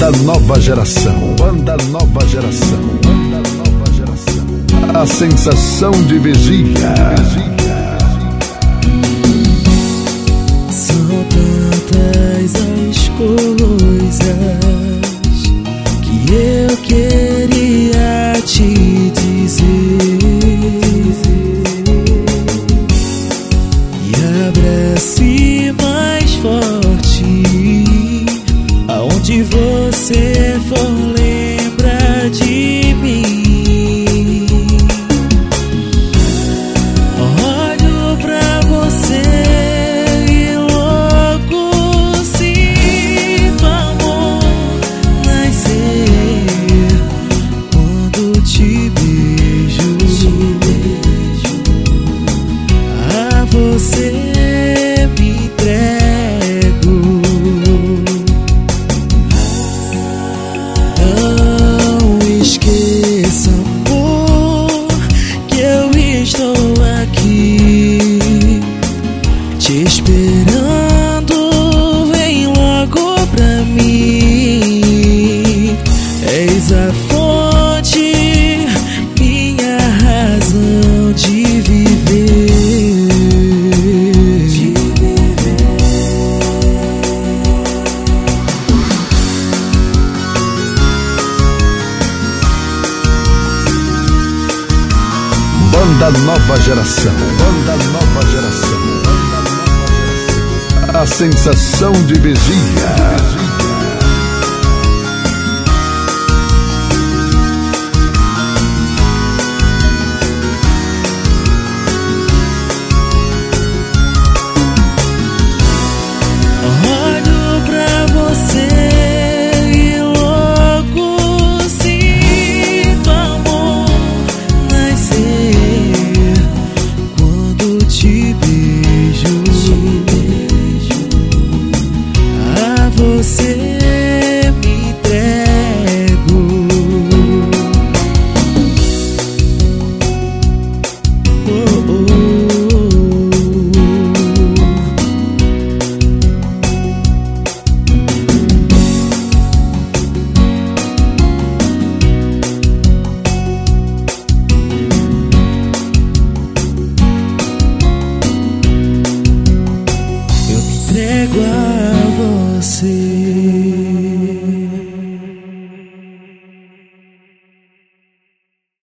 Banda Nova Geração. Banda Nova Geração. Banda Nova Geração. A sensação de vigia. São tantas as coisas que eu queria te dizer. E abrace mais forte aonde você for, lembra de mim. Olho pra você e logo sinto amor nascer quando te beijo. A você me entrego. Não esqueça, amor, que eu estou aqui te esperando. Vem logo pra mim. És a fonte, minha razão de viver. Banda Nova Geração. Banda Nova Geração. Banda Nova Geração. A sensação de vigia.